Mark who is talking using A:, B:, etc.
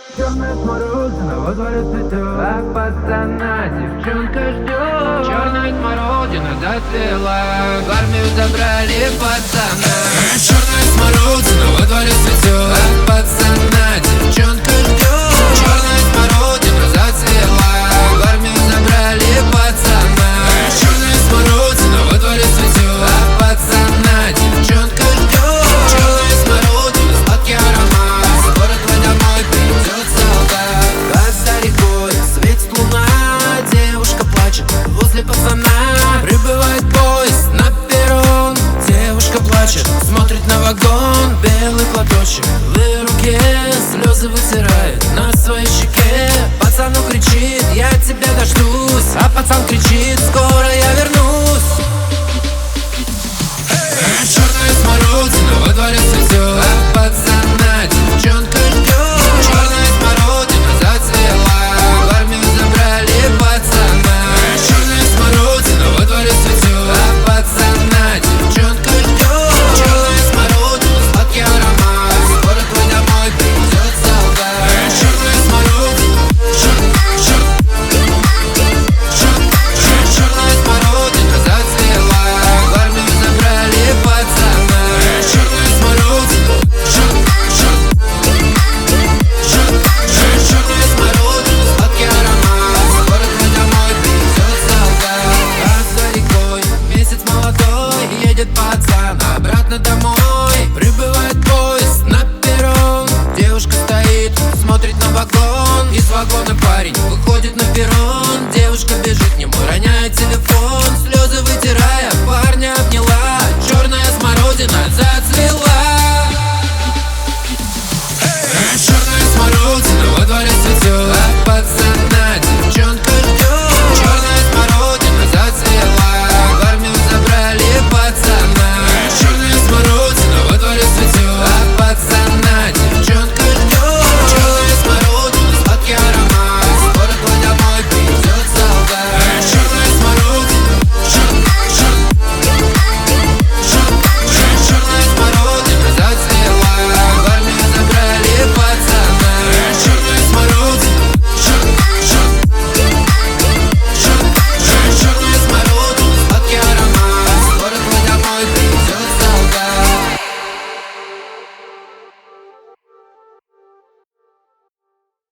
A: Черная смородина во дворе цветет, а пацана девчонка ждет. Черная смородина зацвела, в армию забрали пацана.
B: Черная смородина во дворе цветет,
A: а пацана девчонка ждет.
B: черная смородина
A: Зацвела, в армию забрали пацана.
B: черная смородина во дворе цветет,
A: а пацана девчонка ждет.
B: черная смородина
A: Сладкий аромат, скоро твой домой придет солдат. Как за рекой светит луна, девушка плачет возле пацана. Прибывает поезд на перрон, девушка плачет, смотрит на вагон. Белый платочек в ее руке, слезы вытирает на своей щеке. Пацану кричит: я тебя дождусь, а пацан кричит: